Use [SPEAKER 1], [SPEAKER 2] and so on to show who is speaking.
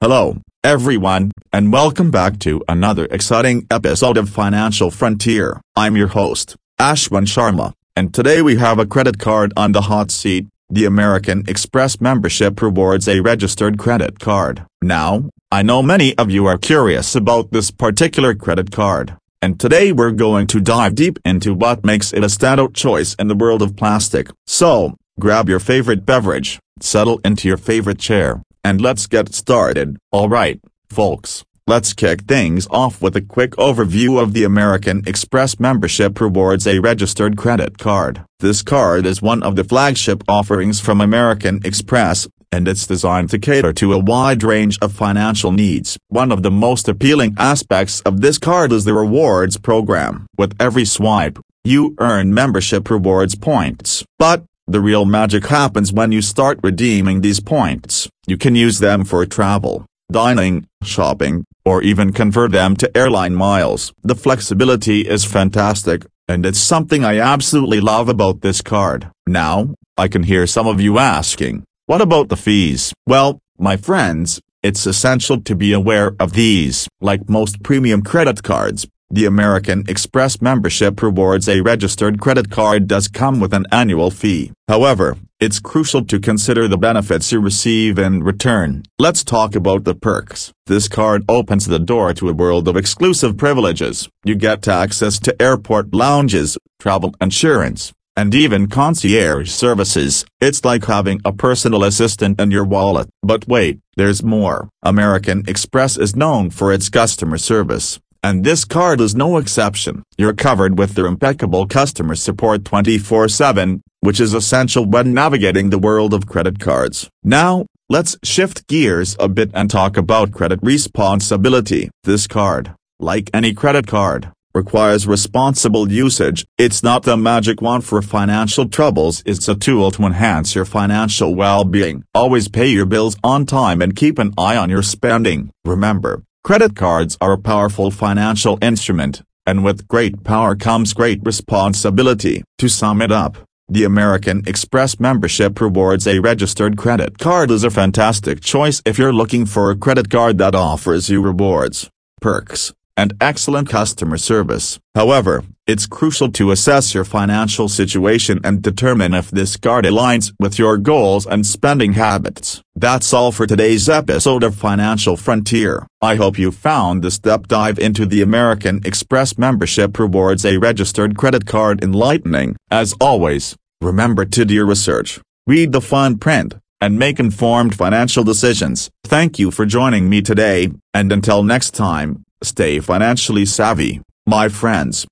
[SPEAKER 1] Hello, everyone, and welcome back to another exciting episode of Financial Frontier. I'm your host, Ashwin Sharma, and today we have a credit card on the hot seat. The American Express membership rewards a registered credit card. Now, I know many of you are curious about this particular credit card, and today we're going to dive deep into what makes it a standout choice in the world of plastic. So, grab your favorite beverage, settle into your favorite chair, and let's get started. Alright, folks, let's kick things off with a quick overview of the American Express membership rewards a registered credit card. This card is one of the flagship offerings from American Express, and it's designed to cater to a wide range of financial needs. One of the most appealing aspects of this card is the rewards program. With every swipe, you earn membership rewards points. But the real magic happens when you start redeeming these points. You can use them for travel, dining, shopping, or even convert them to airline miles. The flexibility is fantastic, and it's something I absolutely love about this card. Now, I can hear some of you asking, what about the fees? Well, my friends, it's essential to be aware of these. Like most premium credit cards, the American Express membership rewards a registered credit card does come with an annual fee. However, it's crucial to consider the benefits you receive in return. Let's talk about the perks. This card opens the door to a world of exclusive privileges. You get access to airport lounges, travel insurance, and even concierge services. It's like having a personal assistant in your wallet. But wait, there's more. American Express is known for its customer service, and this card is no exception. You're covered with their impeccable customer support 24/7, which is essential when navigating the world of credit cards. Now, let's shift gears a bit and talk about credit responsibility. This card, like any credit card, requires responsible usage. It's not the magic wand for financial troubles. It's a tool to enhance your financial well-being. Always pay your bills on time and keep an eye on your spending. Remember, credit cards are a powerful financial instrument, and with great power comes great responsibility. To sum it up, the American Express membership rewards a registered credit card is a fantastic choice if you're looking for a credit card that offers you rewards, perks, and excellent customer service. However, it's crucial to assess your financial situation and determine if this card aligns with your goals and spending habits. That's all for today's episode of Financial Frontier. I hope you found this deep dive into the American Express membership rewards a registered credit card enlightening. As always, remember to do your research, read the fine print, and make informed financial decisions. Thank you for joining me today, and until next time, stay financially savvy, my friends.